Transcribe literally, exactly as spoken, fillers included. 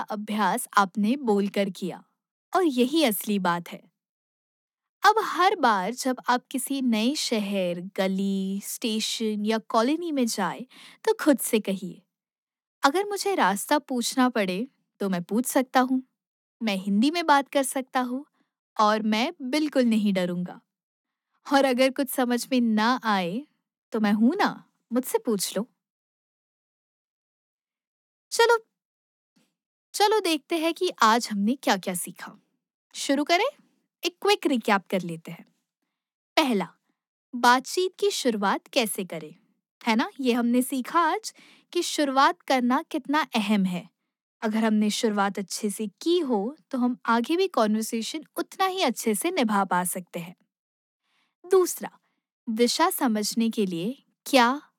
अभ्यास आपने बोलकर किया और यही असली बात है। अब हर बार जब आप किसी नए शहर, गली, स्टेशन या कॉलोनी में जाए तो खुद से कहिए, अगर मुझे रास्ता पूछना पड़े तो मैं पूछ सकता हूँ, मैं हिंदी में बात कर सकता हूँ और मैं बिल्कुल नहीं डरूंगा। और अगर कुछ समझ में ना आए तो मैं हूं ना, मुझसे पूछ लो। चलो चलो देखते हैं कि आज हमने क्या क्या सीखा। शुरू करें। एक क्विक रिकैप कर लेते हैं। पहला, बातचीत की शुरुआत कैसे करें, है ना? ये हमने सीखा आज कि शुरुआत करना कितना अहम है। अगर हमने शुरुआत अच्छे से की हो तो हम आगे भी कॉन्वर्सेशन उतना ही अच्छे से निभा पा सकते हैं। दूसरा, दिशा समझने के लिए क्या